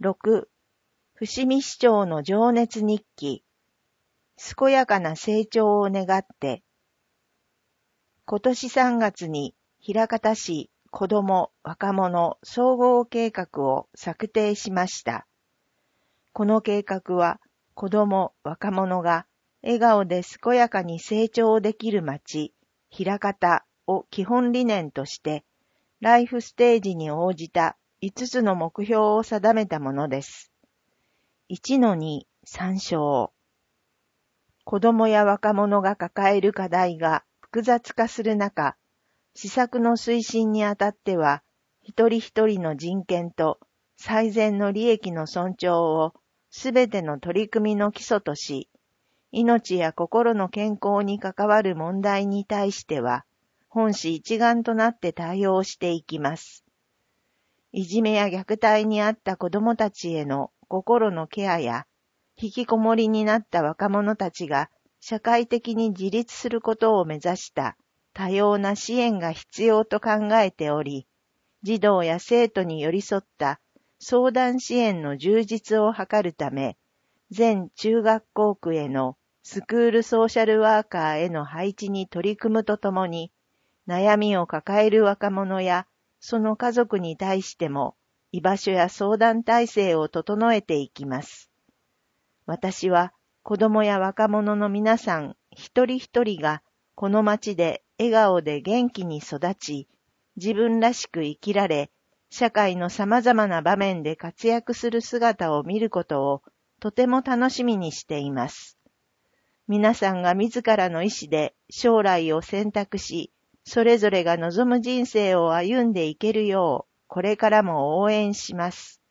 6、伏見市長の情熱日記。健やかな成長を願って。今年3月に枚方市子ども・若者総合計画を策定しました。この計画は子ども・若者が笑顔で健やかに成長できる街、枚方を基本理念として、ライフステージに応じた5つの目標を定めたものです。1-2、参照。子どもや若者が抱える課題が複雑化する中、施策の推進にあたっては、一人一人の人権と最善の利益の尊重をすべての取り組みの基礎とし、命や心の健康に関わる問題に対しては、本市一丸となって対応していきます。いじめや虐待にあった子どもたちへの心のケアや、引きこもりになった若者たちが社会的に自立することを目指した多様な支援が必要と考えており、児童や生徒に寄り添った相談支援の充実を図るため、全中学校区へのスクールソーシャルワーカーへの配置に取り組むとともに、悩みを抱える若者やその家族に対しても居場所や相談体制を整えていきます。私は子どもや若者の皆さん一人一人がこの街で笑顔で元気に育ち、自分らしく生きられ、社会の様々な場面で活躍する姿を見ることをとても楽しみにしています。皆さんが自らの意志で将来を選択し、それぞれが望む人生を歩んでいけるよう、これからも応援します。